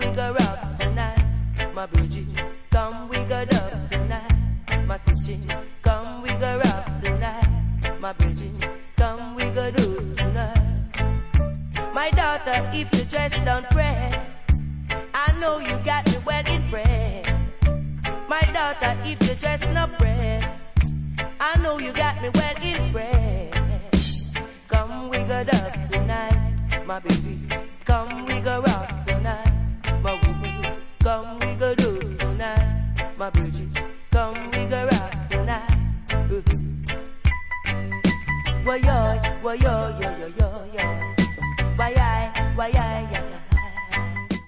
we go rock tonight. My Bridget, come we go dub tonight. My sister, come we go rock tonight. My Bridget, come we go do tonight. My daughter, if you dress down press, I know you got me well impressed. My daughter, if you dress no press, I know you got me well impressed. Come we go dub tonight, my baby. Come we go rock tonight, my woman. Come we go do tonight, my Bridget. Come we go rock tonight. Why yo, yo, yo, yo.